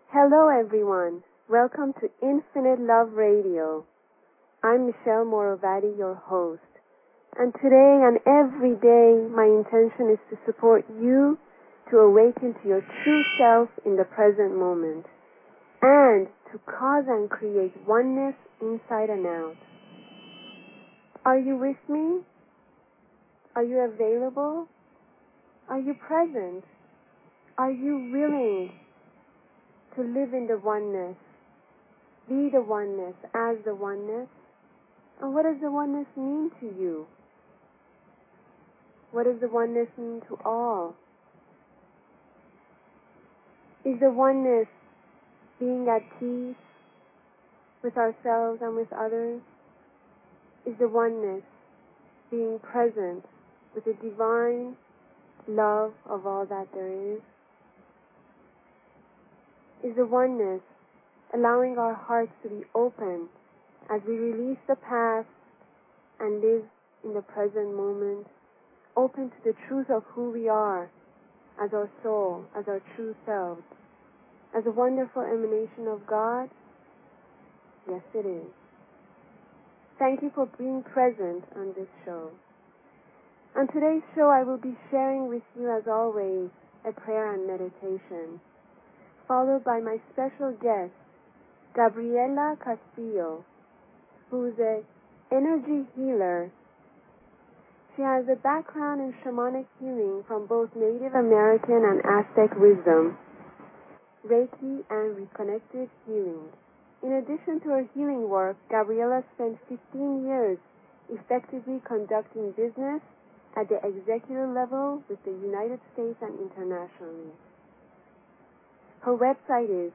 Hello everyone. Welcome to Infinite Love Radio. I'm Michelle Morovati, your host. And today and every day, my intention is to support you to awaken to your true self in the present moment and to cause and create oneness inside and out. Are you with me? Are you available? Are you present? Are you willing to live in the oneness, be the oneness as the oneness? And what does the oneness mean to you? What does the oneness mean to all? Is the oneness being at peace with ourselves and with others? Is the oneness being present with the divine love of all that there is? Is the oneness allowing our hearts to be open as we release the past and live in the present moment, open to the truth of who we are as our soul, as our true selves, as a wonderful emanation of God? Yes, it is. Thank you for being present on this show. On today's show, I will be sharing with you, as always, a prayer and meditation, followed by my special guest, Gabriela Castillo, who is an energy healer. She has a background in shamanic healing from both Native American and Aztec wisdom, Reiki, and reconnected healing. In addition to her healing work, Gabriela spent 15 years effectively conducting business at the executive level with the United States and internationally. Her website is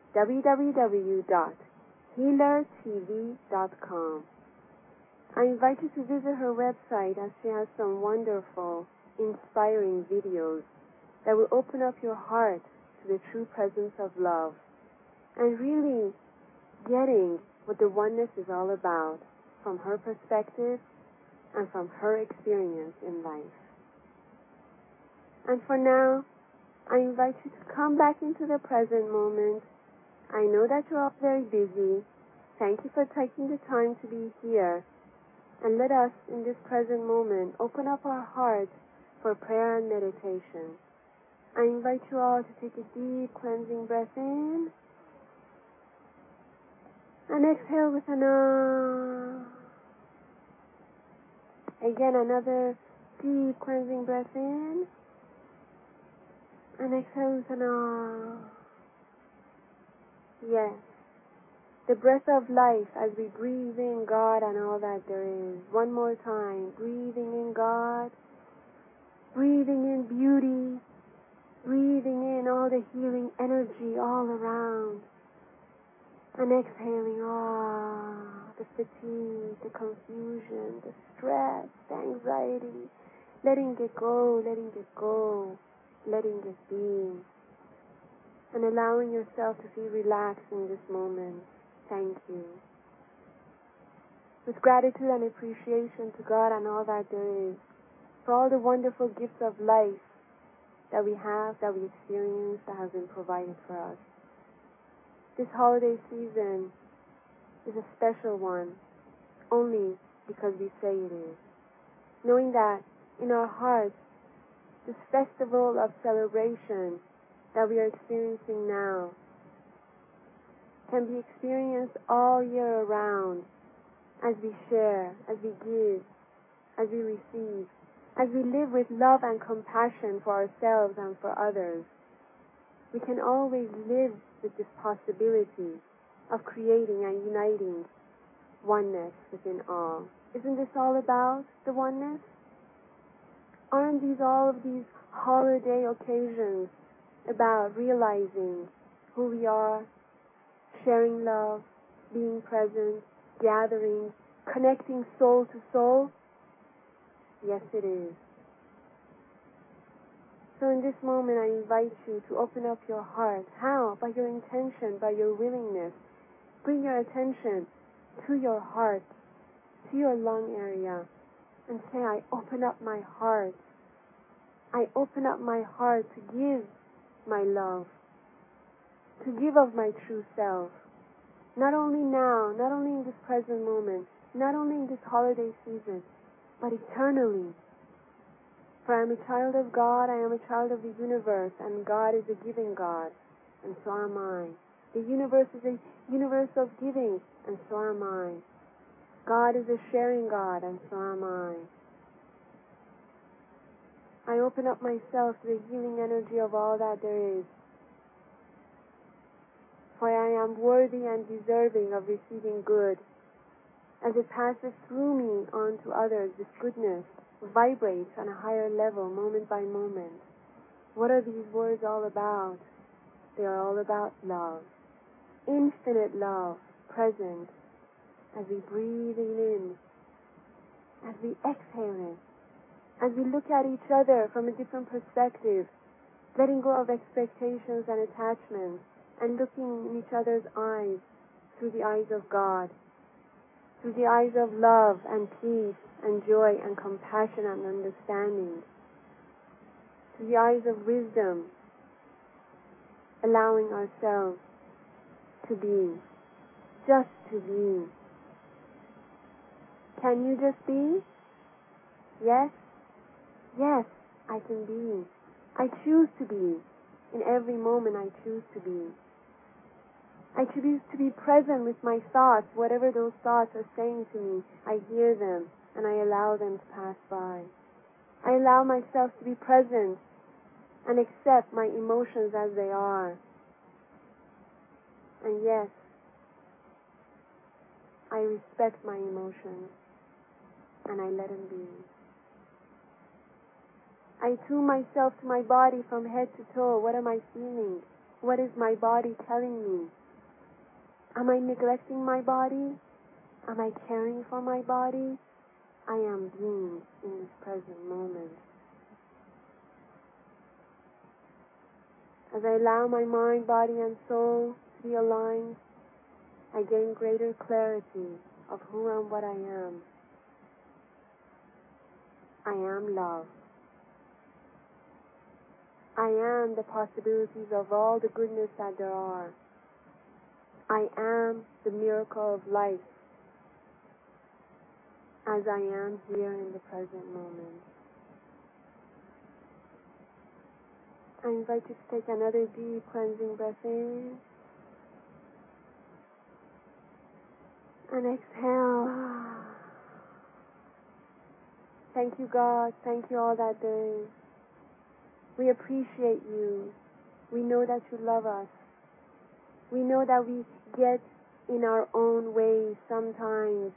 www.healertv.com. I invite you to visit her website as she has some wonderful, inspiring videos that will open up your heart to the true presence of love and really getting what the oneness is all about from her perspective and from her experience in life. And for now, I invite you to come back into the present moment. I know that you're all very busy. Thank you for taking the time to be here. And let us, in this present moment, open up our hearts for prayer and meditation. I invite you all to take a deep cleansing breath in and exhale with an ah. Again, another deep cleansing breath in and exhale with an ah. Yes. The breath of life as we breathe in God and all that there is. One more time. Breathing in God. Breathing in beauty. Breathing in all the healing energy all around. And exhaling, the fatigue, the confusion, the stress, the anxiety. Letting it go, letting it go, letting it be. And allowing yourself to feel relaxed in this moment. Thank you. With gratitude and appreciation to God and all that there is, for all the wonderful gifts of life that we have, that we experience, that has been provided for us. This holiday season is a special one, only because we say it is. Knowing that in our hearts, this festival of celebration that we are experiencing now can be experienced all year around as we share, as we give, as we receive, as we live with love and compassion for ourselves and for others. We can always live with this possibility of creating and uniting oneness within all. Isn't this all about the oneness? Aren't these all of these holiday occasions about realizing who we are, sharing love, being present, gathering, connecting soul to soul? Yes, it is. So in this moment, I invite you to open up your heart. How? By your intention, by your willingness. Bring your attention to your heart, to your lung area, and say, I open up my heart. I open up my heart to give my love. to give of my true self, not only now, not only in this present moment, not only in this holiday season, but eternally. For I am a child of God, I am a child of the universe, and God is a giving God, and so am I. The universe is a universe of giving, and so am I. God is a sharing God, and so am I. I open up myself to the healing energy of all that there is, for I am worthy and deserving of receiving good. As it passes through me on to others, this goodness vibrates on a higher level moment by moment. What are these words all about? They are all about love. Infinite love present as we breathe in, as we exhale in, as we look at each other from a different perspective, letting go of expectations and attachments, and looking in each other's eyes through the eyes of God, through the eyes of love and peace and joy and compassion and understanding, through the eyes of wisdom, allowing ourselves to be, just to be. Can you just be? Yes? Yes, I can be. I choose to be. In every moment I choose to be. I choose to be present with my thoughts. Whatever those thoughts are saying to me, I hear them and I allow them to pass by. I allow myself to be present and accept my emotions as they are. And yes, I respect my emotions and I let them be. I tune myself to my body from head to toe. What am I feeling? What is my body telling me? Am I neglecting my body? Am I caring for my body? I am being in this present moment. As I allow my mind, body, and soul to be aligned, I gain greater clarity of who and what I am. I am love. I am the possibilities of all the goodness that there are. I am the miracle of life as I am here in the present moment. I invite you to take another deep cleansing breath in and exhale. Thank you, God. Thank you, all that there is. We appreciate you. We know that you love us. We know that we get in our own way sometimes.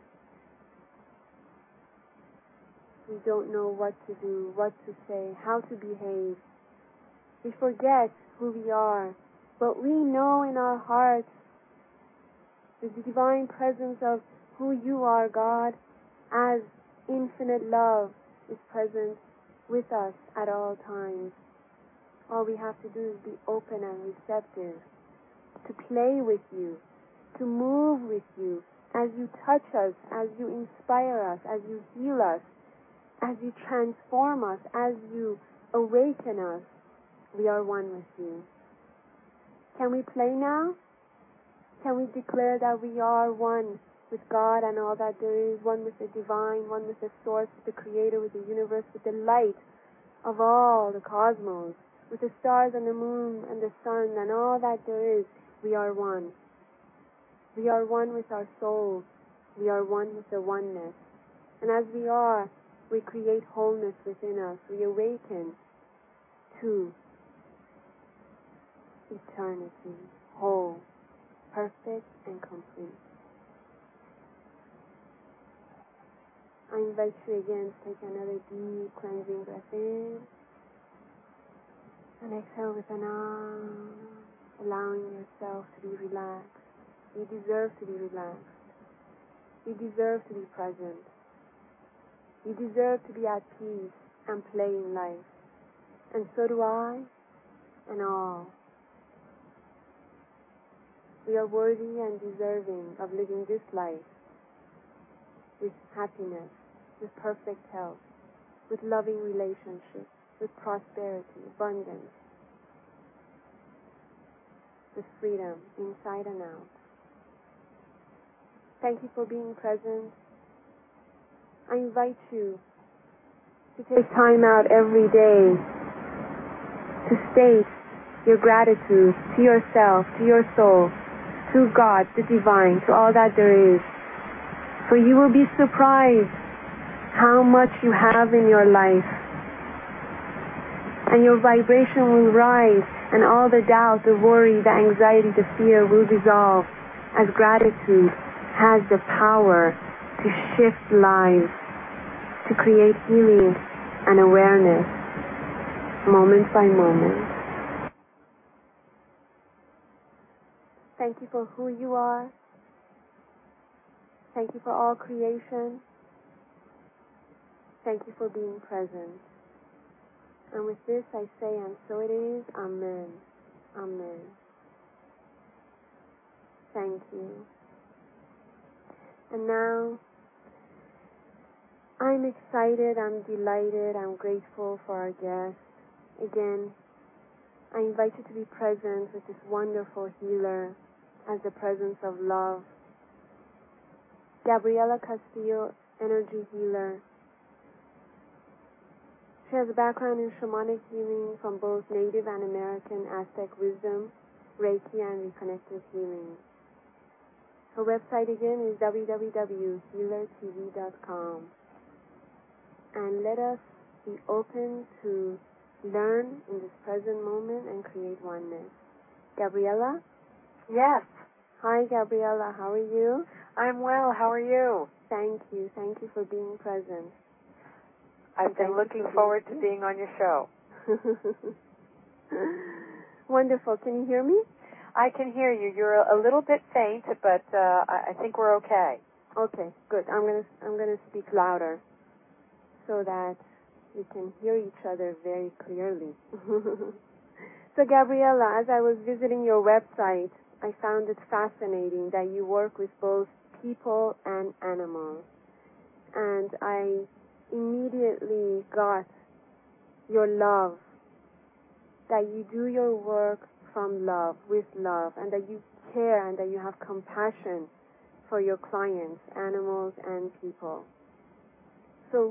We don't know what to do, what to say, how to behave. We forget who we are. But we know in our hearts the divine presence of who you are, God, as infinite love is present with us at all times. All we have to do is be open and receptive, to play with you, to move with you, as you touch us, as you inspire us, as you heal us, as you transform us, as you awaken us. We are one with you. Can we play now? Can we declare that we are one with God and all that there is, one with the divine, one with the source, with the creator, with the universe, with the light of all the cosmos, with the stars and the moon and the sun and all that there is? We are one. We are one with our souls. We are one with the oneness. And as we are, we create wholeness within us. We awaken to eternity, whole, perfect, and complete. I invite you again to take another deep cleansing breath in and exhale with an arm, allowing yourself to be relaxed. You deserve to be relaxed. You deserve to be present. You deserve to be at peace and play in life. And so do I and all. We are worthy and deserving of living this life with happiness, with perfect health, with loving relationships, with prosperity, abundance. this freedom inside and out. Thank you for being present. I invite you to take time out every day to state your gratitude to yourself, to your soul, to God, the divine, to all that there is. For you will be surprised how much you have in your life. And your vibration will rise, and all the doubt, the worry, the anxiety, the fear will dissolve, as gratitude has the power to shift lives, to create healing and awareness, moment by moment. Thank you for who you are. Thank you for all creation. Thank you for being present. And with this I say, and so it is, Amen. Amen. Thank you. And now, I'm excited, I'm delighted, I'm grateful for our guest. Again, I invite you to be present with this wonderful healer as the presence of love. Gabriela Castillo, energy healer. She has a background in shamanic healing from both Native and American Aztec wisdom, Reiki, and reconnective healing. Her website again is www.healertv.com. And let us be open to learn in this present moment and create oneness. Gabriela? Yes. Hi, Gabriela. How are you? I'm well. How are you? Thank you. Thank you for being present. I've been looking forward to being on your show. Wonderful. Can you hear me? I can hear you. You're a little bit faint, but I think we're okay. Okay, good. I'm gonna speak louder so that we can hear each other very clearly. So, Gabriela, as I was visiting your website, I found it fascinating that you work with both people and animals. And I immediately got your love, that you do your work from love, with love, and that you care and that you have compassion for your clients, animals and people. So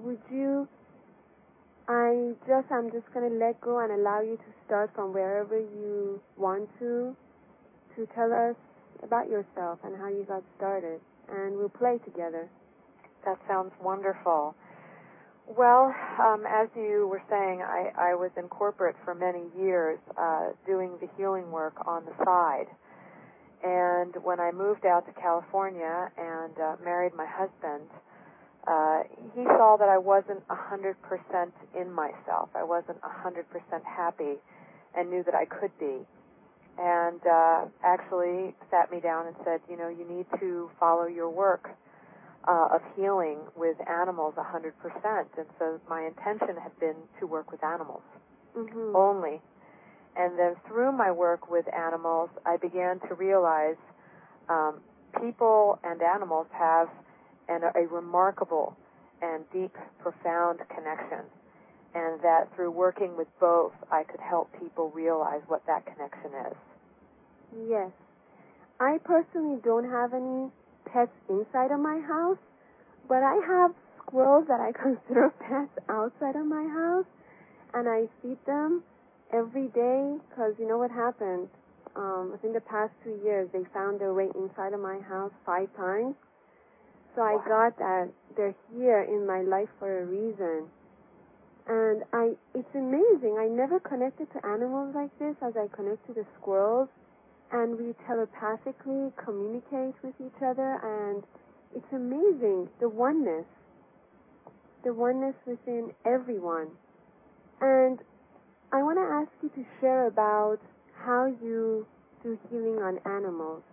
I'm just going to let go and allow you to start from wherever you want to tell us about yourself and how you got started, and we'll play together. That sounds wonderful. Well, as you were saying, I was in corporate for many years doing the healing work on the side. And when I moved out to California and married my husband, he saw that I wasn't 100% in myself. I wasn't 100% happy and knew that I could be. And actually sat me down and said, you need to follow your work of healing with animals 100%. And so my intention had been to work with animals only. And then through my work with animals, I began to realize people and animals have a remarkable and deep, profound connection. And that through working with both, I could help people realize what that connection is. Yes. I personally don't have any pets inside of my house, but I have squirrels that I consider pets outside of my house, and I feed them every day because you know what happened? Within the past 2 years, they found their way inside of my house 5 times. So I got that they're here in my life for a reason. And it's amazing. I never connected to animals like this as I connect to the squirrels. And we telepathically communicate with each other, and it's amazing, the oneness within everyone. And I want to ask you to share about how you do healing on animals.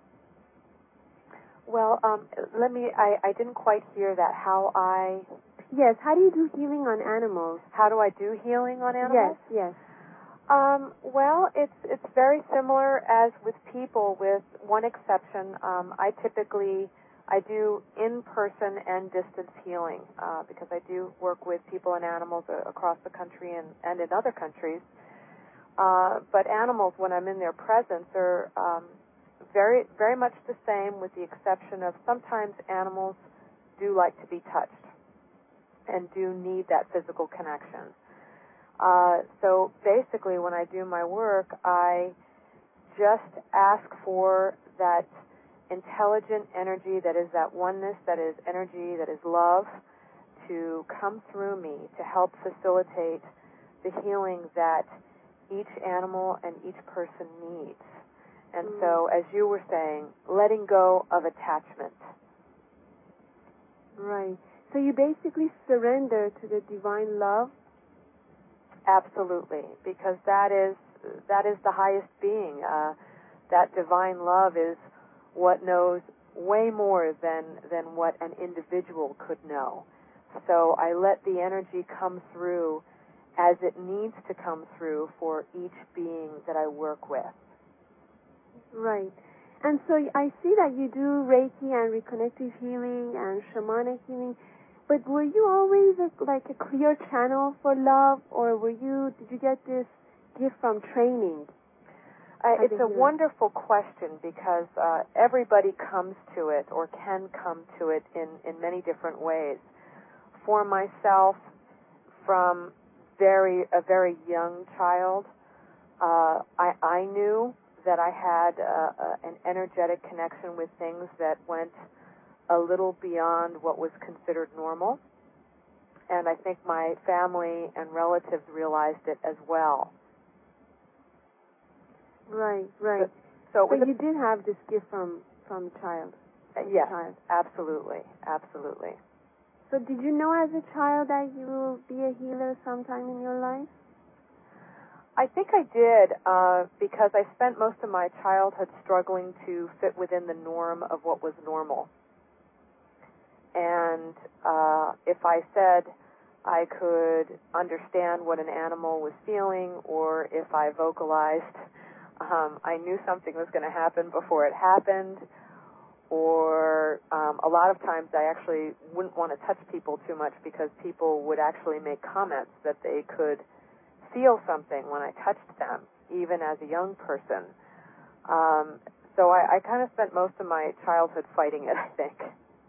Well, I didn't quite hear that. Yes, how do you do healing on animals? How do I do healing on animals? Yes. Well, it's very similar as with people, with one exception. I do in-person and distance healing because I do work with people and animals across the country and in other countries. But animals, when I'm in their presence, are very, very much the same, with the exception of sometimes animals do like to be touched and do need that physical connection. So basically, when I do my work, I just ask for that intelligent energy that is that oneness, that is energy, that is love, to come through me to help facilitate the healing that each animal and each person needs. And so, as you were saying, letting go of attachment. Right. So you basically surrender to the divine love? Absolutely, because that is the highest being. That divine love is what knows way more than what an individual could know. So I let the energy come through as it needs to come through for each being that I work with. Right. And so I see that you do Reiki and reconnective healing and shamanic healing, but were you always like a clear channel for love, or did you get this gift from training? It's a wonderful question, because everybody comes to it or can come to it in many different ways. For myself, from a very young child, I knew that I had an energetic connection with things that went a little beyond what was considered normal. And I think my family and relatives realized it as well. Right, right. So you did have this gift from child. Yes, absolutely, absolutely. So did you know as a child that you will be a healer sometime in your life? I think I did, because I spent most of my childhood struggling to fit within the norm of what was normal. And if I said I could understand what an animal was feeling, or if I vocalized I knew something was going to happen before it happened, or a lot of times I actually wouldn't want to touch people too much, because people would actually make comments that they could feel something when I touched them, even as a young person. So I kind of spent most of my childhood fighting it, I think.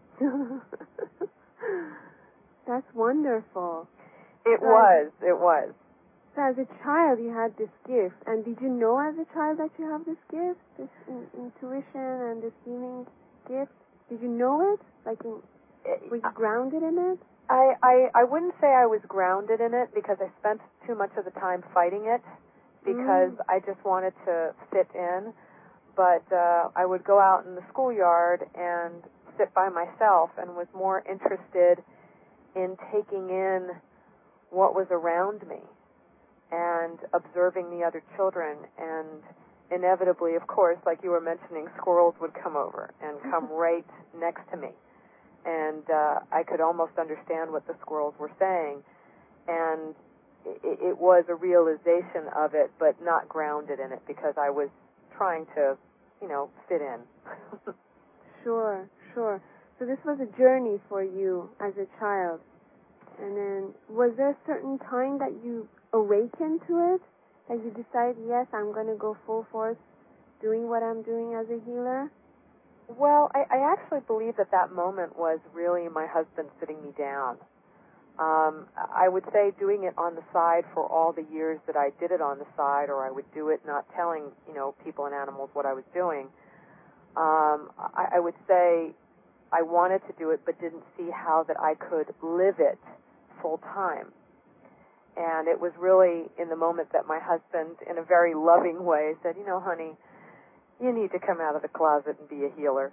That's wonderful. It was. So as a child, you had this gift, and did you know as a child that you have this gift, this intuition and this healing gift? Did you know it? Were you grounded in it? I wouldn't say I was grounded in it, because I spent too much of the time fighting it, because I just wanted to fit in. But I would go out in the schoolyard and sit by myself, and was more interested in taking in what was around me and observing the other children. And inevitably, of course, like you were mentioning, squirrels would come over and come right next to me. And I could almost understand what the squirrels were saying. And it was a realization of it, but not grounded in it, because I was trying to, fit in. Sure. So this was a journey for you as a child. And then, was there a certain time that you awakened to it? That you decided, yes, I'm going to go full force doing what I'm doing as a healer? Well, I actually believe that moment was really my husband sitting me down. I would say doing it on the side for all the years that I did it on the side, or I would do it not telling, people and animals what I was doing. I would say I wanted to do it, but didn't see how that I could live it full time. And it was really in the moment that my husband, in a very loving way, said, honey, you need to come out of the closet and be a healer.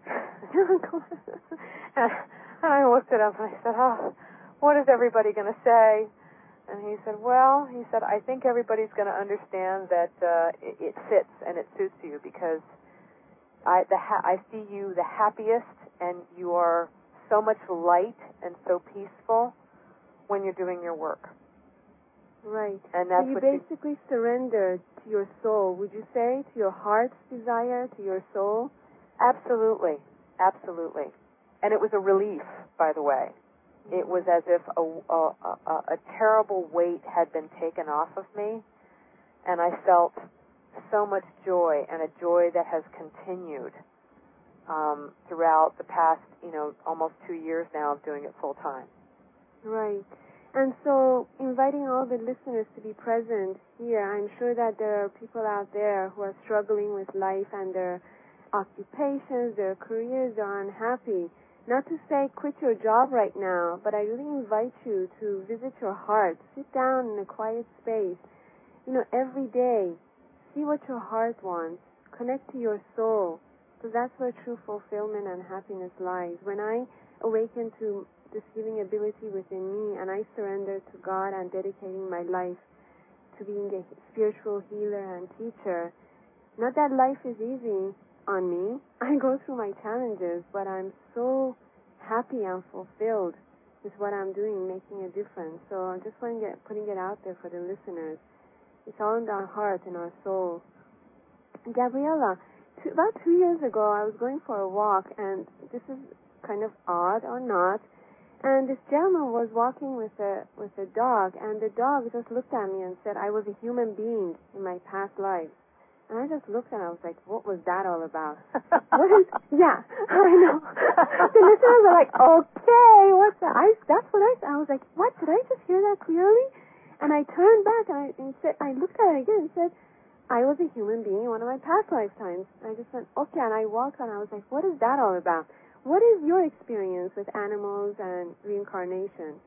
And I looked at him and I said, what is everybody going to say? And he said, I think everybody's going to understand that it fits and it suits you, because I see you the happiest, and you are so much light and so peaceful when you're doing your work. Right. And that's so you basically surrendered to your soul, would you say, to your heart's desire, to your soul? Absolutely. And it was a relief, by the way. It was as if a terrible weight had been taken off of me, and I felt so much joy, and a joy that has continued throughout the past, almost 2 years now of doing it full time. Right. And so inviting all the listeners to be present here, I'm sure that there are people out there who are struggling with life and their occupations, their careers, are unhappy. Not to say quit your job right now, but I really invite you to visit your heart. Sit down in a quiet space. Every day, see what your heart wants. Connect to your soul, because that's where true fulfillment and happiness lies. When I awaken to this healing ability within me and I surrender to God and dedicating my life to being a spiritual healer and teacher, not that life is easy on me. I go through my challenges, but I'm so happy and fulfilled with what I'm doing, making a difference. So I'm just putting it out there for the listeners. It's all in our heart and our soul. Gabriela, about 2 years ago, I was going for a walk, and this is kind of odd or not, and this gentleman was walking with a dog, and the dog just looked at me and said, I was a human being in my past life. And I just looked and I was like, what was that all about? Yeah, I know. The listeners were like, okay, what's that? That's what I said. I was like, what? Did I just hear that clearly? And I turned back and I looked at it again and said, I was a human being in one of my past lifetimes. And I just went, okay, and I walked on. I was like, what is that all about? What is your experience with animals and reincarnation?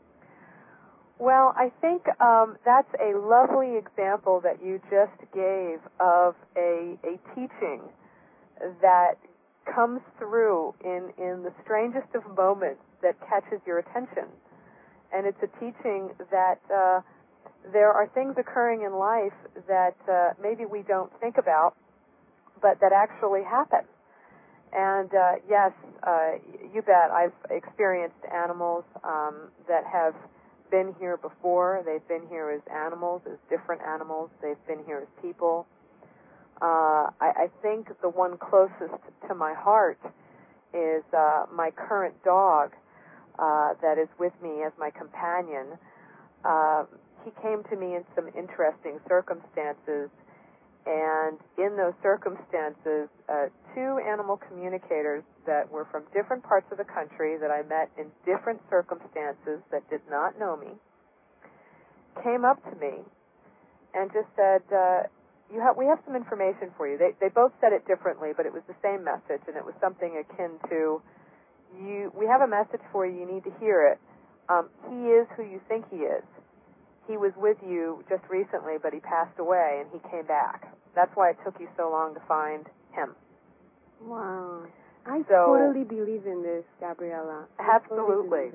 Well, I think that's a lovely example that you just gave of a teaching that comes through in the strangest of moments that catches your attention. And it's a teaching that there are things occurring in life that maybe we don't think about, but that actually happen. And yes, you bet, I've experienced animals that have been here before. They've been here as animals, as different animals. They've been here as people. I think the one closest to my heart is my current dog that is with me as my companion. He came to me in some interesting circumstances, and in those circumstances, two animal communicators that were from different parts of the country that I met in different circumstances that did not know me came up to me and just said, we have some information for you. They both said it differently, but it was the same message, and it was something akin to, we have a message for you, you need to hear it. He is who you think he is. He was with you just recently, but he passed away, and he came back. That's why it took you so long to find him. Wow. I totally believe in this, Gabriela. Absolutely.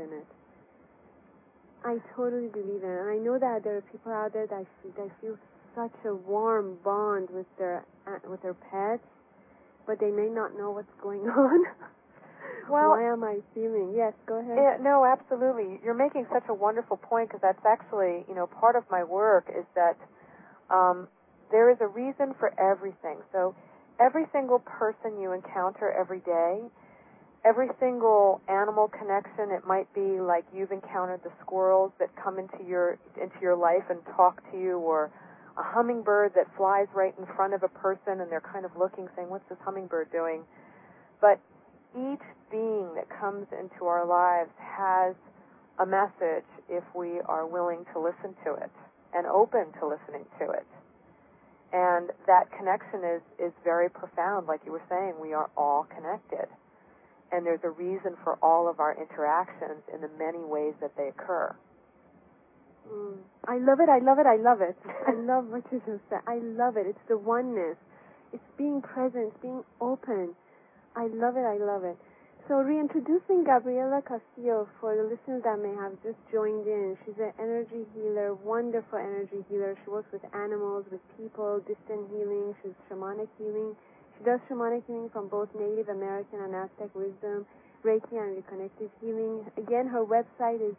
I totally believe in it. And I know that there are people out there that feel such a warm bond with their pets, but they may not know what's going on. Well, why am I feeling? Yes, go ahead. Yeah, no, absolutely. You're making such a wonderful point, because that's actually, part of my work is that there is a reason for everything. So every single person you encounter every day, every single animal connection, it might be like you've encountered the squirrels that come into your life and talk to you, or a hummingbird that flies right in front of a person and they're kind of looking, saying, what's this hummingbird doing? But each being that comes into our lives has a message if we are willing to listen to it and open to listening to it. And that connection is very profound. Like you were saying, we are all connected. And there's a reason for all of our interactions in the many ways that they occur. I love it, I love it, I love it. I love what you just said. I love it. It's the oneness. It's being present, being open. I love it, I love it. So reintroducing Gabriela Castillo for the listeners that may have just joined in. She's an energy healer, wonderful energy healer. She works with animals, with people, distant healing. She's shamanic healing. She does shamanic healing from both Native American and Aztec wisdom, Reiki and reconnective healing. Again, her website is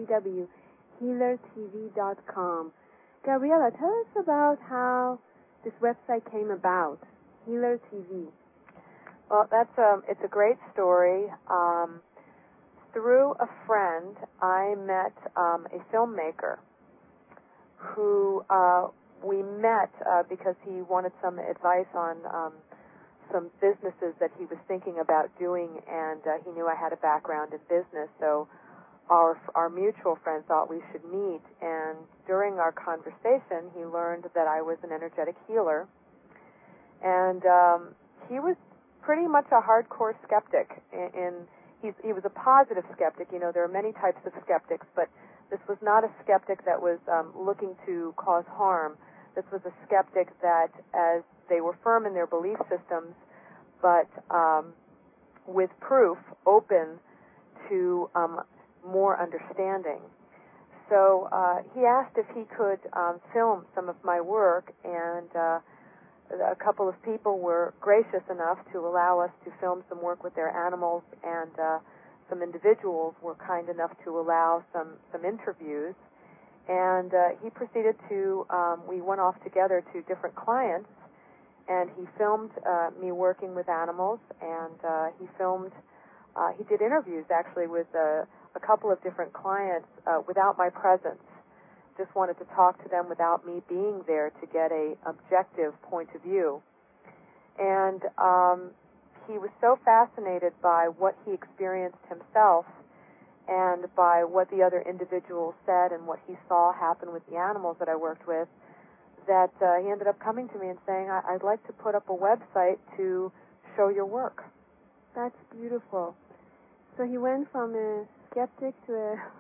www.healertv.com. Gabriela, tell us about how this website came about, Healer TV. Well, it's a great story. Through a friend, I met a filmmaker who we met because he wanted some advice on some businesses that he was thinking about doing, and he knew I had a background in business, so our mutual friend thought we should meet. And during our conversation, he learned that I was an energetic healer, and he was pretty much a hardcore skeptic. He was a positive skeptic. You know, there are many types of skeptics, but this was not a skeptic that was looking to cause harm. This was a skeptic that, as they were firm in their belief systems, but with proof, open to more understanding. So he asked if he could film some of my work, and a couple of people were gracious enough to allow us to film some work with their animals, and some individuals were kind enough to allow some interviews. And he proceeded to, we went off together to different clients, and he filmed me working with animals, and he did interviews actually with a couple of different clients without my presence. Just wanted to talk to them without me being there to get a objective point of view. And he was so fascinated by what he experienced himself and by what the other individuals said and what he saw happen with the animals that I worked with, that he ended up coming to me and saying, I'd like to put up a website to show your work. That's beautiful. So he went from a skeptic to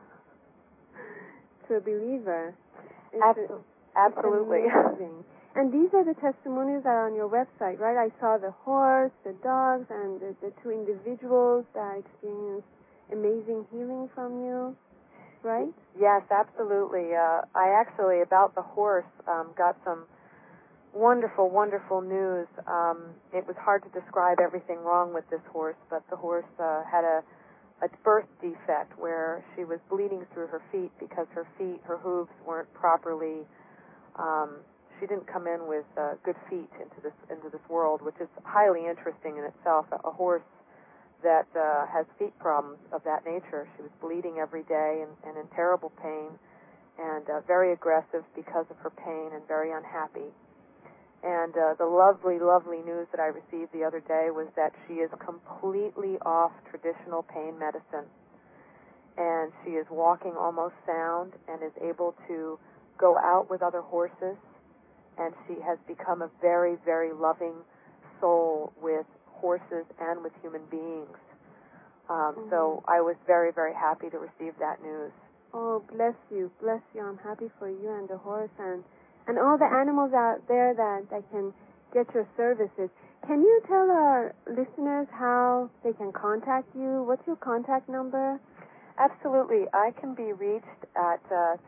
a believer. Absolutely. Amazing. And these are the testimonies that are on your website, right? I saw the horse, the dogs, and the two individuals that experienced amazing healing from you, right? Yes, absolutely. I actually, about the horse, got some wonderful, wonderful news. It was hard to describe everything wrong with this horse, but the horse had a birth defect where she was bleeding through her feet because her hooves weren't properly, she didn't come in with good feet into this world, which is highly interesting in itself. A horse that has feet problems of that nature. She was bleeding every day and in terrible pain, and very aggressive because of her pain, and very unhappy. And the lovely, lovely news that I received the other day was that she is completely off traditional pain medicine, and she is walking almost sound and is able to go out with other horses, and she has become a very, very loving soul with horses and with human beings. So I was very, very happy to receive that news. Oh, bless you. Bless you. I'm happy for you and the horse and all the animals out there that can get your services. Can you tell our listeners how they can contact you? What's your contact number? Absolutely. I can be reached at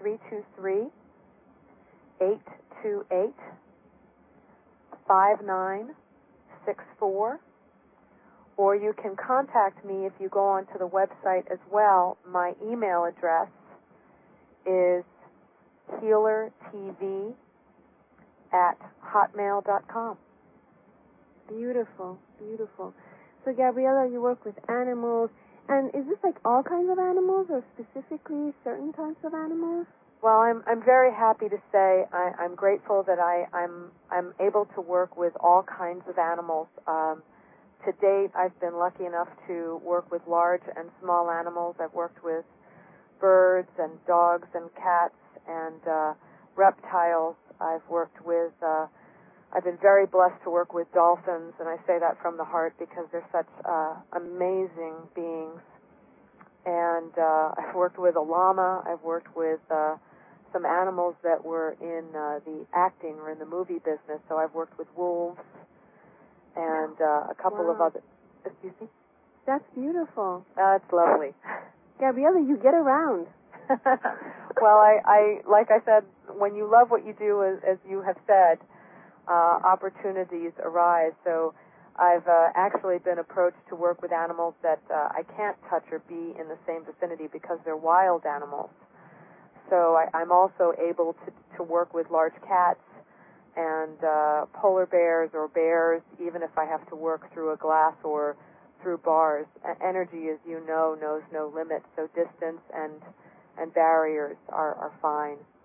323-828-5964, or you can contact me if you go onto the website as well. My email address is healertv@hotmail.com. Beautiful, beautiful. So, Gabriela, you work with animals, and is this like all kinds of animals, or specifically certain types of animals? Well, I'm very happy to say I'm grateful that I'm able to work with all kinds of animals. To date, I've been lucky enough to work with large and small animals. I've worked with birds and dogs and cats and reptiles. I've worked with, I've been very blessed to work with dolphins, and I say that from the heart because they're such amazing beings. And I've worked with a llama. I've worked with some animals that were in the acting or in the movie business. So I've worked with wolves and a couple of other. Excuse me? That's beautiful. It's lovely. Gabriela, you get around. Well, I like I said, when you love what you do, as you have said, opportunities arise. So I've actually been approached to work with animals that I can't touch or be in the same vicinity because they're wild animals. So I'm also able to work with large cats and polar bears or bears, even if I have to work through a glass or through bars. Energy, as you know, knows no limits, so distance and barriers are fine.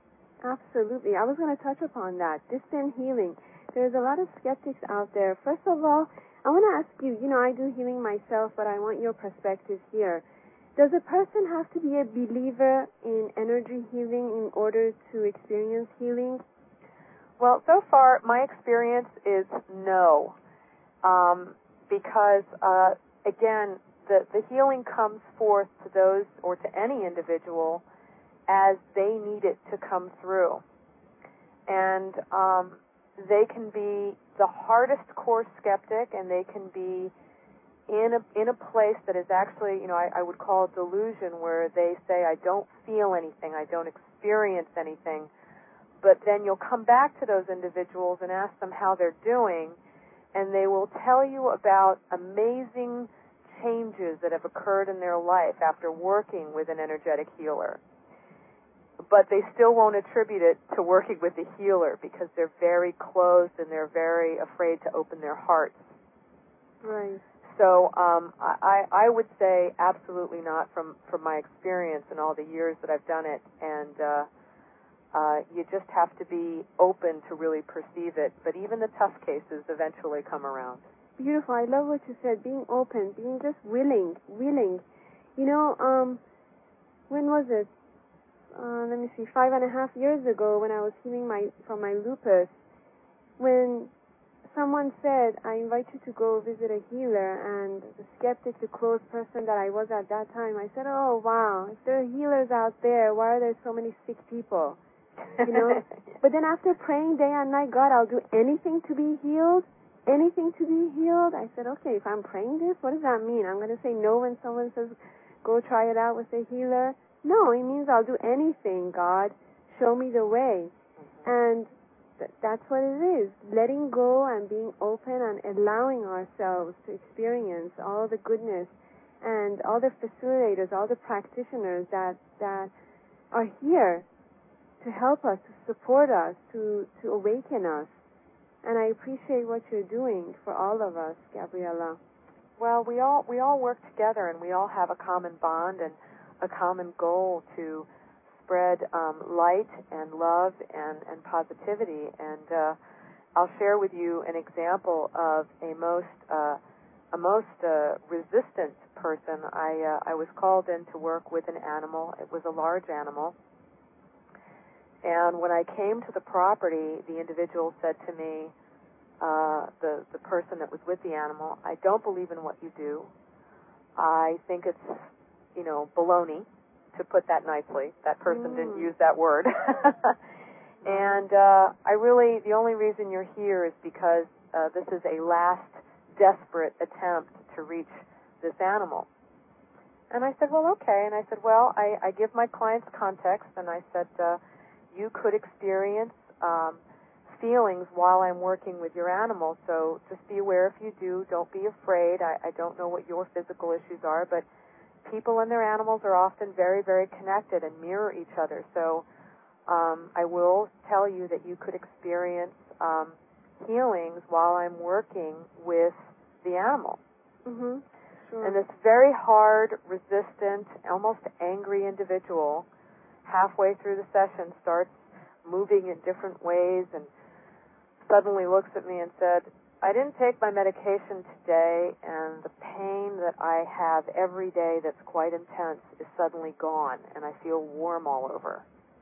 Absolutely. I was going to touch upon that. Distant healing. There's a lot of skeptics out there. First of all, I want to ask you, I do healing myself, but I want your perspective here. Does a person have to be a believer in energy healing in order to experience healing? Well, so far, my experience is no. Because, again, the healing comes forth to those or to any individual as they need it to come through. And they can be the hardest core skeptic, and they can be in a place that is actually, I would call delusion, where they say, I don't feel anything, I don't experience anything. But then you'll come back to those individuals and ask them how they're doing, and they will tell you about amazing changes that have occurred in their life after working with an energetic healer. But they still won't attribute it to working with the healer because they're very closed and they're very afraid to open their hearts. Right. So I would say absolutely not from my experience in all the years that I've done it. And you just have to be open to really perceive it. But even the tough cases eventually come around. Beautiful. I love what you said, being open, being just willing. When was it? Let me see, 5.5 years ago when I was healing from my lupus, when someone said, I invite you to go visit a healer, and the skeptic, the closed person that I was at that time, I said, oh, wow, if there are healers out there, why are there so many sick people? But then after praying day and night, God, I'll do anything to be healed, anything to be healed. I said, okay, if I'm praying this, what does that mean? I'm going to say no when someone says, go try it out with a healer? No, it means I'll do anything, God. Show me the way. And that's what it is, letting go and being open and allowing ourselves to experience all the goodness and all the facilitators, all the practitioners that are here to help us, to support us, to awaken us. And I appreciate what you're doing for all of us, Gabriela. Well, we all work together, and we all have a common bond and a common goal to spread light and love and positivity. And I'll share with you an example of a most resistant person. I was called in to work with an animal. It was a large animal. And when I came to the property, the individual said to me, the person that was with the animal, I don't believe in what you do. I think it's, baloney, to put that nicely. That person didn't use that word. And the only reason you're here is because this is a last desperate attempt to reach this animal. And I said, well, okay. And I said, well, I give my clients context, and I said, you could experience feelings while I'm working with your animal, so just be aware if you do. Don't be afraid. I don't know what your physical issues are, but people and their animals are often very, very connected and mirror each other. So I will tell you that you could experience healings while I'm working with the animal. Mm-hmm. Sure. And this very hard, resistant, almost angry individual, halfway through the session, starts moving in different ways and suddenly looks at me and said, I didn't take my medication today, and the pain that I have every day that's quite intense is suddenly gone, and I feel warm all over.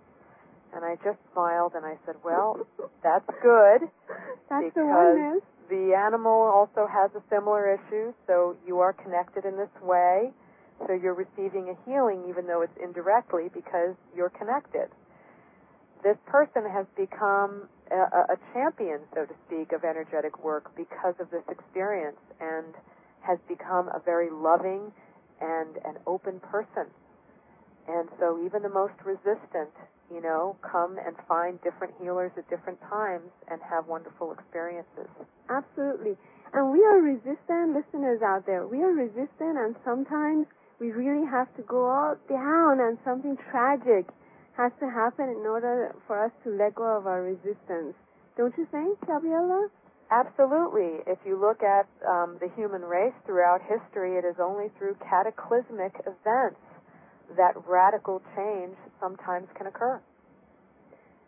And I just smiled, and I said, well, that's good. That's because the oneness. The animal also has a similar issue, so you are connected in this way, so you're receiving a healing even though it's indirectly because you're connected. This person has become a champion, so to speak, of energetic work because of this experience, and has become a very loving and an open person. And so even the most resistant, come and find different healers at different times and have wonderful experiences. Absolutely. And we are resistant, listeners out there. We are resistant, and sometimes we really have to go all down, and something tragic has to happen in order for us to let go of our resistance. Don't you think, Gabriela? Absolutely. If you look at the human race throughout history, it is only through cataclysmic events that radical change sometimes can occur.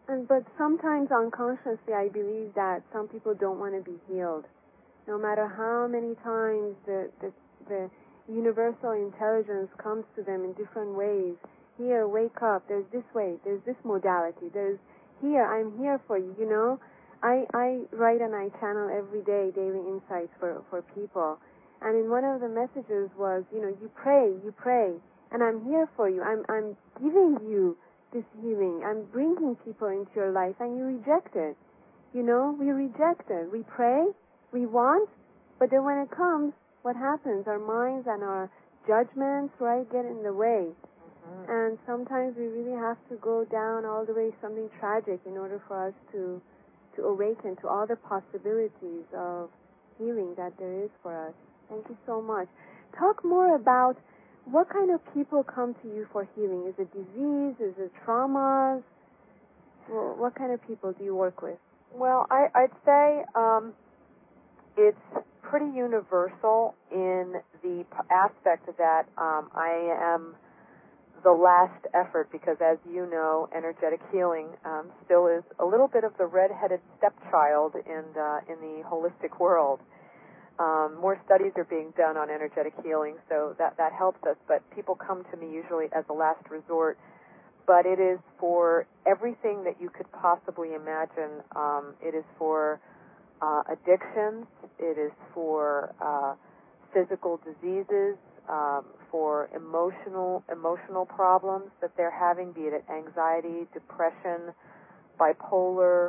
But sometimes unconsciously, I believe that some people don't want to be healed. No matter how many times the universal intelligence comes to them in different ways. Here, wake up. There's this way. There's this modality. There's here. I'm here for you. You know, I write and I channel every day daily insights for people. And in one of the messages was, you know, you pray, and I'm here for you. I'm giving you this healing. I'm bringing people into your life, and you reject it. You know, we reject it. We pray, we want, but then when it comes, what happens? Our minds and our judgments, right, get in the way. Mm-hmm. And sometimes we really have to go down all the way something tragic in order for us to awaken to all the possibilities of healing that there is for us. Thank you so much. Talk more about what kind of people come to you for healing. Is it disease? Is it traumas? Well, what kind of people do you work with? Well, I'd say it's pretty universal in the aspect that I am the last effort, because as you know, energetic healing still is a little bit of the red-headed stepchild in the holistic world. More studies are being done on energetic healing, so that helps us, but people come to me usually as a last resort. But it is for everything that you could possibly imagine. It is for addictions. It is for physical diseases, for emotional problems that they're having, be it anxiety, depression, bipolar,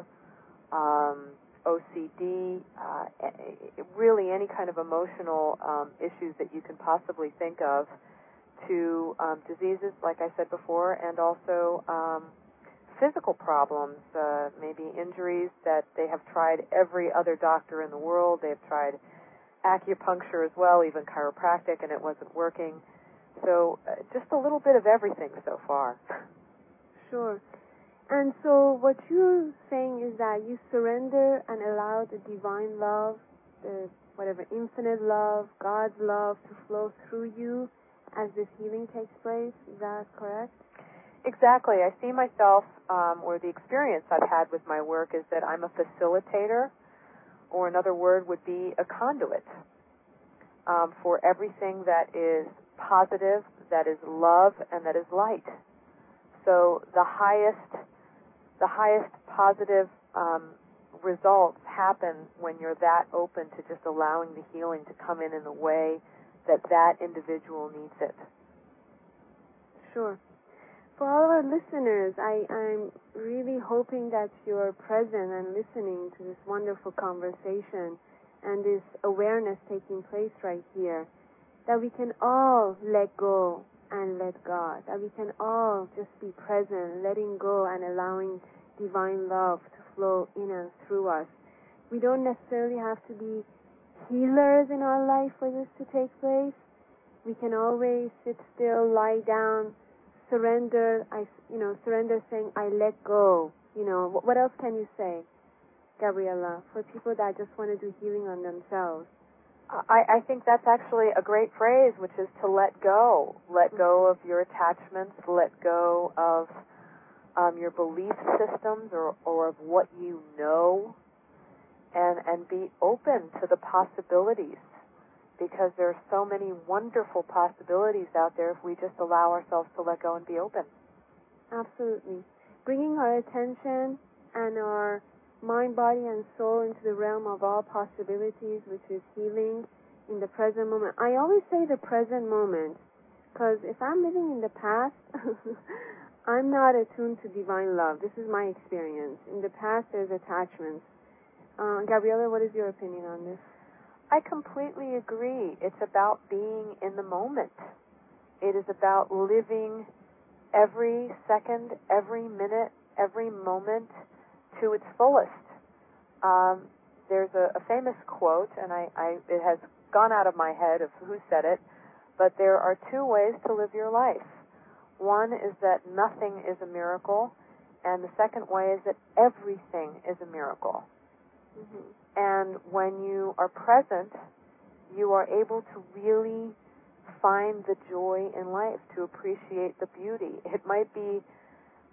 OCD, really any kind of emotional issues that you can possibly think of, to diseases, like I said before, and also physical problems, maybe injuries that they have tried every other doctor in the world. They've tried acupuncture as well, even chiropractic, and it wasn't working. So just a little bit of everything so far. Sure. And so what you're saying is that you surrender and allow the divine love, the whatever infinite love, God's love, to flow through you as this healing takes place. Is that correct? Exactly. I see myself, or the experience I've had with my work is that I'm a facilitator, or another word would be a conduit, for everything that is positive, that is love, and that is light. So the highest positive results happen when you're that open to just allowing the healing to come in the way that individual needs it. Sure. For all of our listeners, I'm really hoping that you're present and listening to this wonderful conversation and this awareness taking place right here, that we can all let go and let God, that we can all just be present, letting go and allowing divine love to flow in and through us. We don't necessarily have to be healers in our life for this to take place. We can always sit still, lie down, surrender, surrender saying, I let go. What else can you say, Gabriela, for people that just want to do healing on themselves? I think that's actually a great phrase, which is to let go. Let go of your attachments, let go of your belief systems or of what you know, and be open to the possibilities, because there are so many wonderful possibilities out there if we just allow ourselves to let go and be open. Absolutely. Bringing our attention and our mind, body, and soul into the realm of all possibilities, which is healing in the present moment. I always say the present moment, because if I'm living in the past, I'm not attuned to divine love. This is my experience. In the past, there's attachments. Gabriela, what is your opinion on this? I completely agree. It's about being in the moment. It is about living every second, every minute, every moment to its fullest. There's a famous quote, and it has gone out of my head of who said it, but there are two ways to live your life. One is that nothing is a miracle, and the second way is that everything is a miracle. Mm-hmm. And when you are present, you are able to really find the joy in life, to appreciate the beauty. It might be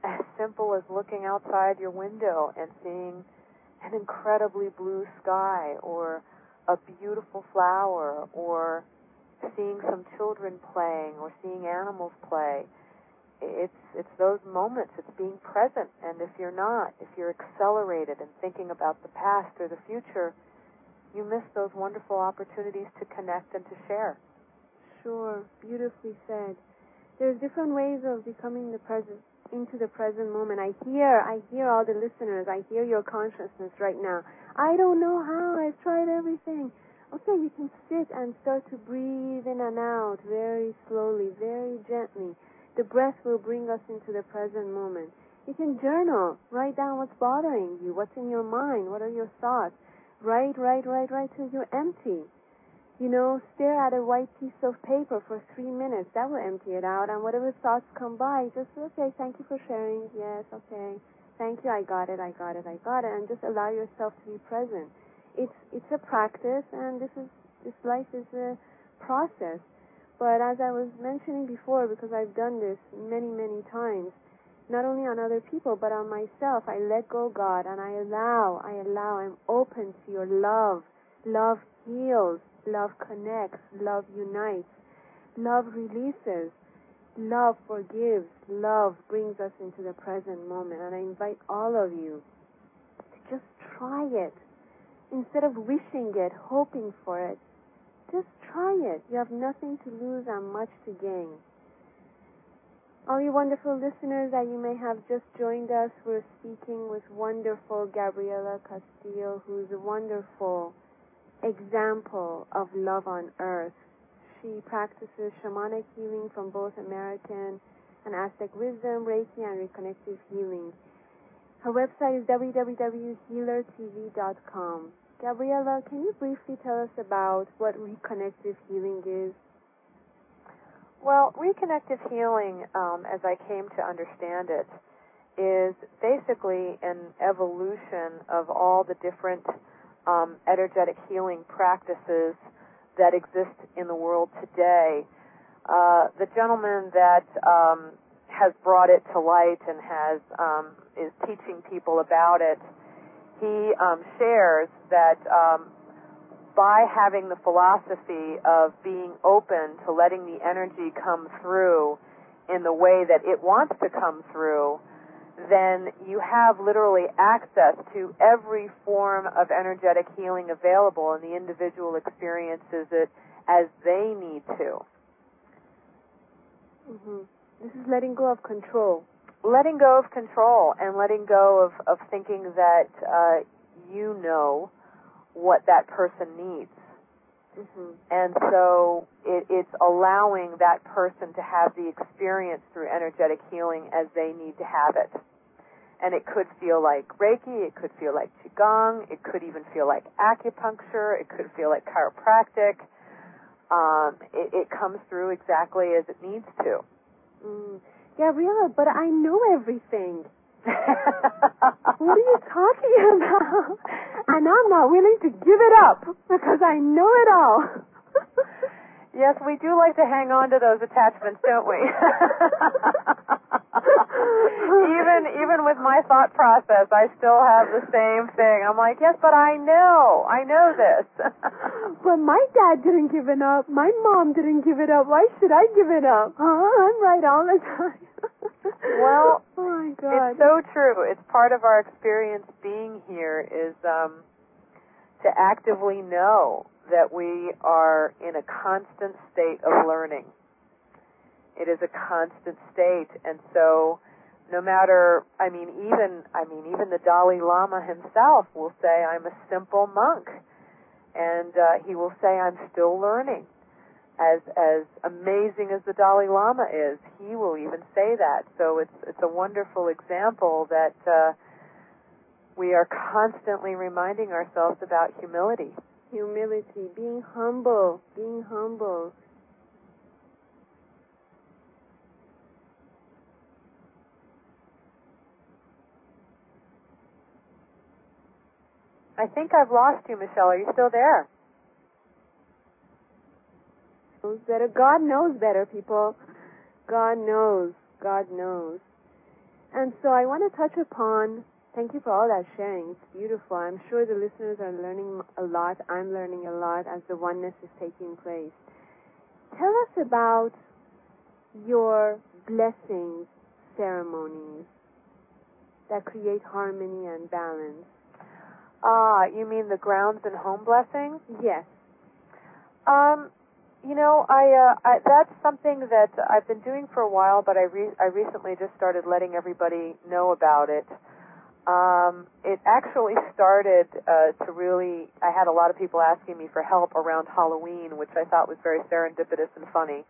as simple as looking outside your window and seeing an incredibly blue sky, or a beautiful flower, or seeing some children playing, or seeing animals play. It's those moments. It's being present. And if you're not, if you're accelerated and thinking about the past or the future, you miss those wonderful opportunities to connect and to share. Sure, beautifully said. There's different ways of becoming into the present moment. I hear all the listeners. I hear your consciousness right now. I don't know how. I've tried everything. Okay, you can sit and start to breathe in and out very slowly, very gently. The breath will bring us into the present moment. You can journal. Write down what's bothering you, what's in your mind, what are your thoughts. Write till you're empty. Stare at a white piece of paper for 3 minutes. That will empty it out. And whatever thoughts come by, just, okay, thank you for sharing. Yes, okay. Thank you, I got it. And just allow yourself to be present. It's a practice, and this life is a process. But as I was mentioning before, because I've done this many, many times, not only on other people, but on myself, I let go, God, and I allow, I'm open to your love. Love heals, love connects, love unites, love releases, love forgives, love brings us into the present moment. And I invite all of you to just try it. Instead of wishing it, hoping for it, just try it. You have nothing to lose and much to gain. All you wonderful listeners that you may have just joined us, we're speaking with wonderful Gabriela Castillo, who's a wonderful example of love on earth. She practices shamanic healing from both American and Aztec wisdom, Reiki, and reconnective healing. Her website is www.healertv.com. Gabriela, can you briefly tell us about what reconnective healing is? Well, reconnective healing, as I came to understand it, is basically an evolution of all the different energetic healing practices that exist in the world today. The gentleman that has brought it to light and is teaching people about it, he shares that by having the philosophy of being open to letting the energy come through in the way that it wants to come through, then you have literally access to every form of energetic healing available, and the individual experiences it as they need to. Mm-hmm. This is letting go of control. Letting go of control and letting go of thinking that you know what that person needs. Mm-hmm. And so it's allowing that person to have the experience through energetic healing as they need to have it. And it could feel like Reiki, it could feel like Qigong, it could even feel like acupuncture, it could feel like chiropractic. It comes through exactly as it needs to. Gabriela, but I know everything. What are you talking about? And I'm not willing to give it up because I know it all. Yes, we do like to hang on to those attachments, don't we? Even with my thought process, I still have the same thing. I'm like, yes, but I know this. But my dad didn't give it up. My mom didn't give it up. Why should I give it up? I'm right all the time. Well, oh my God. It's so true. It's part of our experience being here is to actively know that we are in a constant state of learning. It is a constant state, and so no matter, even the Dalai Lama himself will say, I'm a simple monk, and he will say, I'm still learning. As amazing as the Dalai Lama is, he will even say that. So it's a wonderful example that we are constantly reminding ourselves about humility. Humility, being humble. I think I've lost you, Michelle. Are you still there? Knows better. God knows better, people. God knows. And so I want to touch upon, thank you for all that sharing. It's beautiful. I'm sure the listeners are learning a lot. I'm learning a lot as the oneness is taking place. Tell us about your blessings ceremonies that create harmony and balance. You mean the grounds and home blessings? Yes. That's something that I've been doing for a while, but I recently just started letting everybody know about it. It actually started to really, I had a lot of people asking me for help around Halloween, which I thought was very serendipitous and funny.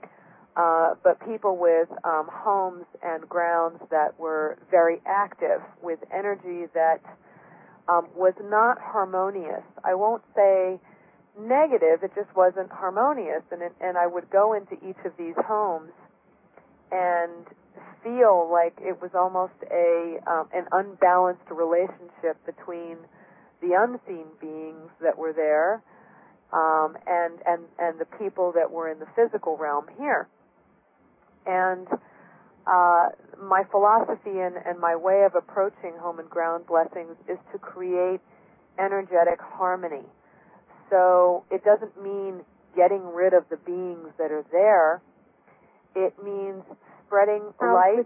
But people with homes and grounds that were very active, with energy that was not harmonious. I won't say negative, it just wasn't harmonious. And I would go into each of these homes and feel like it was almost an unbalanced relationship between the unseen beings that were there and the people that were in the physical realm here. And my philosophy and my way of approaching home and ground blessings is to create energetic harmony. So it doesn't mean getting rid of the beings that are there. It means spreading light.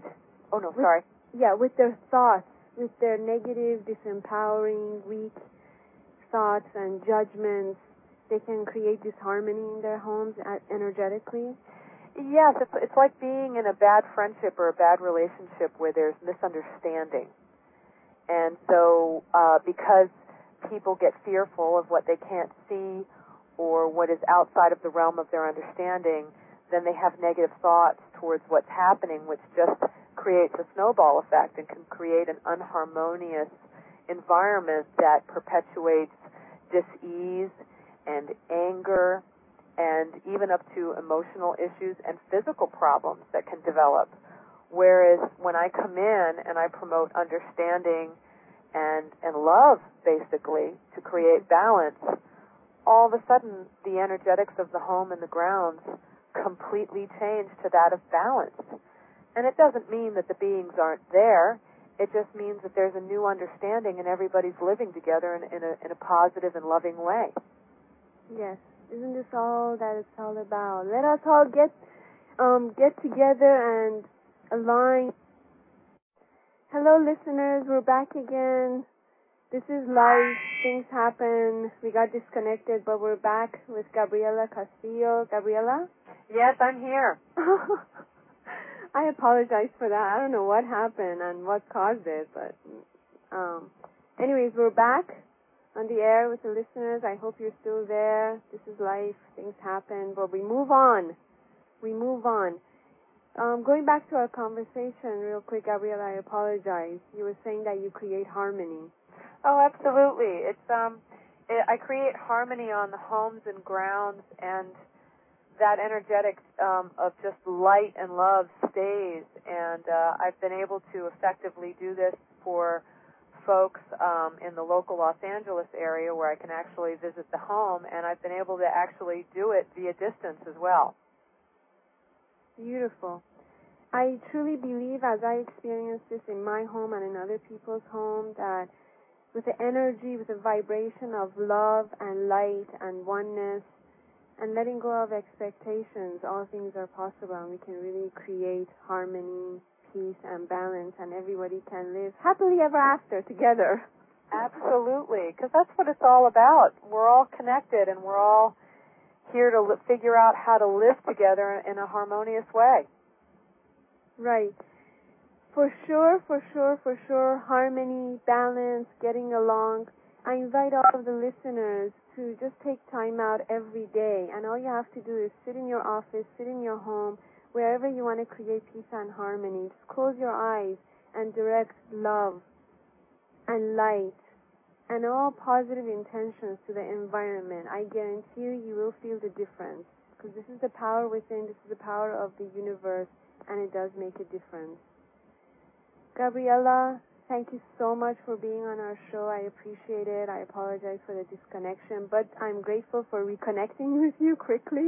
With their thoughts, with their negative, disempowering, weak thoughts and judgments, they can create disharmony in their homes energetically. Yes, it's like being in a bad friendship or a bad relationship where there's misunderstanding. And so because people get fearful of what they can't see or what is outside of the realm of their understanding, then they have negative thoughts towards what's happening, which just creates a snowball effect and can create an unharmonious environment that perpetuates dis-ease and anger and even up to emotional issues and physical problems that can develop. Whereas when I come in and I promote understanding and love, basically, to create balance, all of a sudden the energetics of the home and the grounds completely change to that of balance. And it doesn't mean that the beings aren't there. It just means that there's a new understanding and everybody's living together in a positive and loving way. Yes. Isn't this all that it's all about? Let us all get together and align. Hello, listeners. We're back again. This is life. Things happen. We got disconnected, but we're back with Gabriela Castillo. Gabriela? Yes, I'm here. I apologize for that. I don't know what happened and what caused it, but anyways, we're back on the air with the listeners. I hope you're still there. This is life. Things happen, but we move on. Going back to our conversation real quick, Gabriela, I apologize. You were saying that you create harmony. Oh, absolutely. I create harmony on the homes and grounds, and that energetic of just light and love stays. And I've been able to effectively do this for folks in the local Los Angeles area where I can actually visit the home, and I've been able to actually do it via distance as well. Beautiful. I truly believe, as I experience this in my home and in other people's homes, that with the energy, with the vibration of love and light and oneness and letting go of expectations, all things are possible, and we can really create harmony, peace, and balance, and everybody can live happily ever after together. Absolutely, because that's what it's all about. We're all connected, and we're all here to figure out how to live together in a harmonious way. Right. For sure, harmony, balance, getting along. I invite all of the listeners to just take time out every day, and all you have to do is sit in your office, sit in your home, wherever you want to create peace and harmony. Just close your eyes and direct love and light and all positive intentions to the environment. I guarantee you will feel the difference, because this is the power within, this is the power of the universe, and it does make a difference. Gabriela, thank you so much for being on our show. I appreciate it. I apologize for the disconnection, but I'm grateful for reconnecting with you quickly.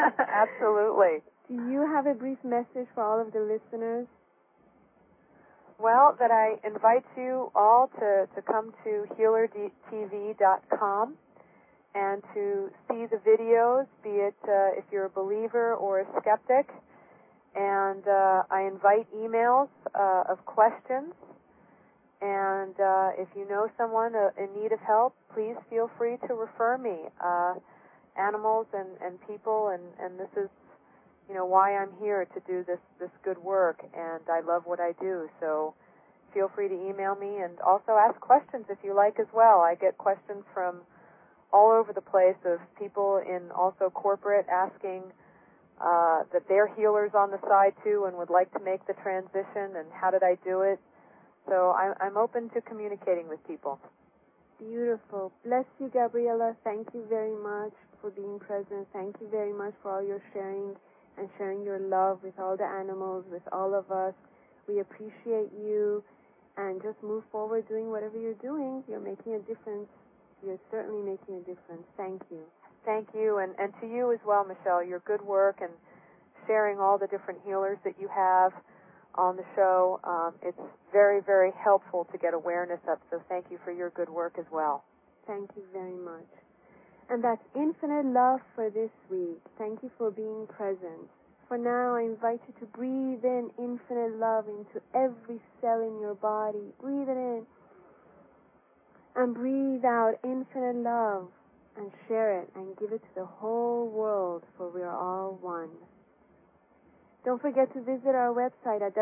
Absolutely. Do you have a brief message for all of the listeners? Well, that I invite you all to come to healertv.com and to see the videos, be it if you're a believer or a skeptic. And I invite emails of questions. And if you know someone in need of help, please feel free to refer me. Animals and people, and this is, why I'm here to do this good work, and I love what I do. So feel free to email me and also ask questions if you like as well. I get questions from all over the place of people in also corporate asking that they're healers on the side too and would like to make the transition, and how did I do it? So I'm open to communicating with people. Beautiful. Bless you, Gabriela. Thank you very much for being present. Thank you very much for all your sharing and sharing your love with all the animals, with all of us. We appreciate you, and just move forward doing whatever you're doing. You're making a difference. You're certainly making a difference. Thank you. Thank you, and to you as well, Michelle. Your good work and sharing all the different healers that you have on the show. It's very, very helpful to get awareness up, so thank you for your good work as well. Thank you very much. And that's infinite love for this week. Thank you for being present. For now, I invite you to breathe in infinite love into every cell in your body. Breathe it in. And breathe out infinite love and share it and give it to the whole world, for we are all one. Don't forget to visit our website at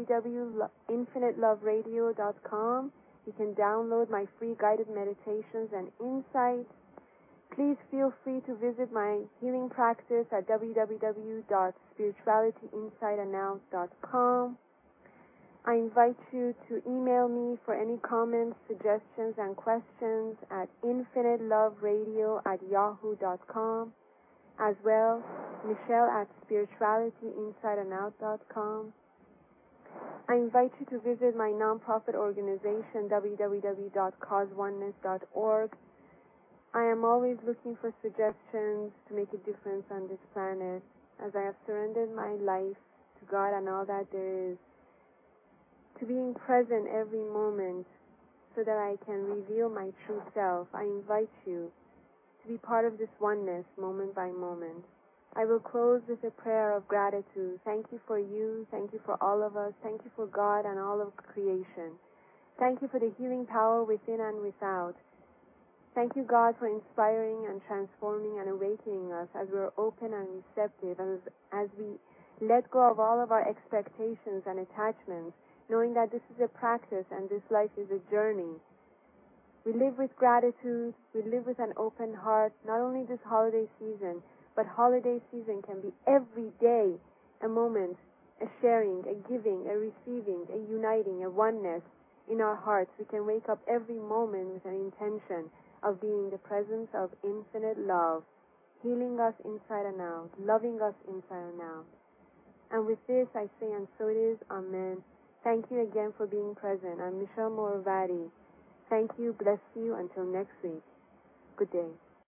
www.infiniteloveradio.com. You can download my free guided meditations and insights. Please feel free to visit my healing practice at www.spiritualityinsideannounce.com. I invite you to email me for any comments, suggestions, and questions at infiniteloveradio@yahoo.com. As well, Michelle at spiritualityinsideandout.com. I invite you to visit my nonprofit organization, www.causeoneness.org. I am always looking for suggestions to make a difference on this planet, as I have surrendered my life to God and all that there is, to being present every moment so that I can reveal my true self. I invite you to be part of this oneness moment by moment. I will close with a prayer of gratitude. Thank you for you. Thank you for all of us. Thank you for God and all of creation. Thank you for the healing power within and without. Thank you, God, for inspiring and transforming and awakening us as we're open and receptive, and as we let go of all of our expectations and attachments, knowing that this is a practice and this life is a journey. We live with gratitude. We live with an open heart, not only this holiday season, but holiday season can be every day a moment, a sharing, a giving, a receiving, a uniting, a oneness in our hearts. We can wake up every moment with an intention of being the presence of infinite love, healing us inside and out, loving us inside and out. And with this I say, and so it is, Amen. Thank you again for being present. I'm Michelle Moravati. Thank you, bless you, until next week. Good day.